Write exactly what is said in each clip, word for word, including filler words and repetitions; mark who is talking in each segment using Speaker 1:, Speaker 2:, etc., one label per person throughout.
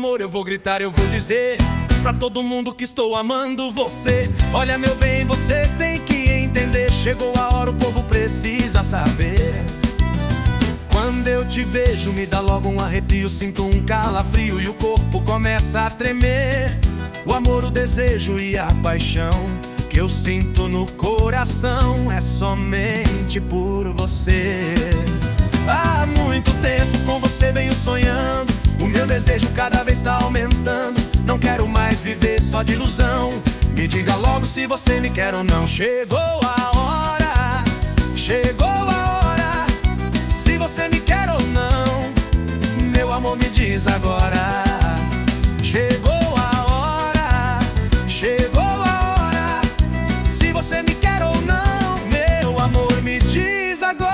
Speaker 1: amor eu vou gritar, eu vou dizer pra todo mundo que estou amando você. Olha meu bem, você tem que entender, chegou a hora, o povo precisa saber. Quando eu te vejo me dá logo um arrepio, sinto um calafrio e o corpo começa a tremer. O amor, o desejo e a paixão que eu sinto no coração é somente por você. Há muito tempo com você venho sonhando, o meu desejo cada vez tá aumentando. Não quero mais viver só de ilusão, me diga logo se você me quer ou não. Chegou a hora, chegou a hora, se você me quer ou não, meu amor, me diz agora. Chegou a hora, chegou a hora, se você me quer ou não, meu amor, me diz agora.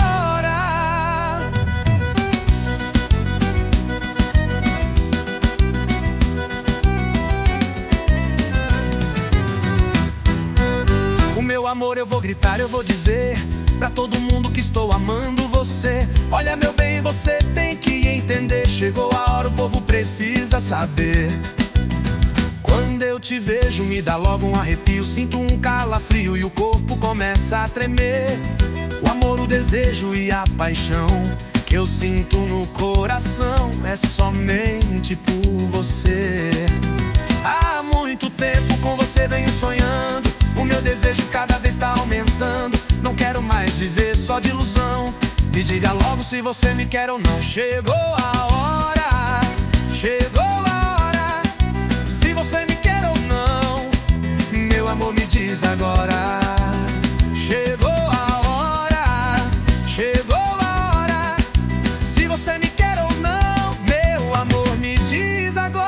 Speaker 1: Meu amor, eu vou gritar, eu vou dizer pra todo mundo que estou amando você. Olha meu bem, você tem que entender, chegou a hora, o povo precisa saber. Quando eu te vejo me dá logo um arrepio, sinto um calafrio e o corpo começa a tremer. O amor, o desejo e a paixão que eu sinto no coração é somente por você. Há muito tempo com você venho sonhando, o meu desejo cada vez tá aumentando. Não quero mais viver só de ilusão, me diga logo se você me quer ou não. Chegou a hora, chegou a hora, se você me quer ou não, meu amor, me diz agora. Chegou a hora, chegou a hora, se você me quer ou não, meu amor, me diz agora.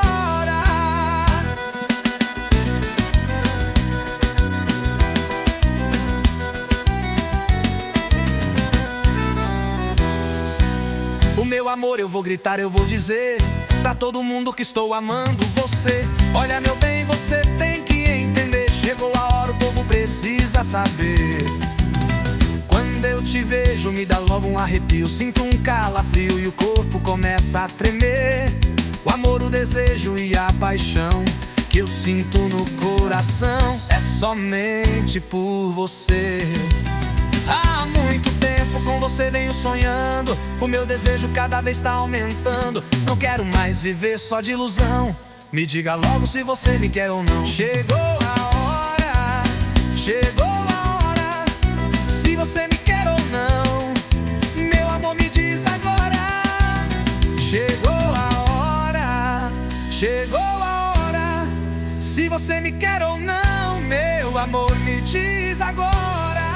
Speaker 1: O meu amor eu vou gritar, eu vou dizer pra todo mundo que estou amando você. Olha meu bem, você tem que entender, chegou a hora, o povo precisa saber. Quando eu te vejo me dá logo um arrepio, sinto um calafrio e o corpo começa a tremer. O amor, o desejo e a paixão que eu sinto no coração é somente por você. Há muito tempo com você venho sonhando, o meu desejo cada vez tá aumentando. Não quero mais viver só de ilusão, me diga logo se você me quer ou não. Chegou a hora, chegou a hora, se você me quer ou não, meu amor, me diz agora. Chegou a hora, chegou a hora, se você me quer ou não, meu amor, me diz agora.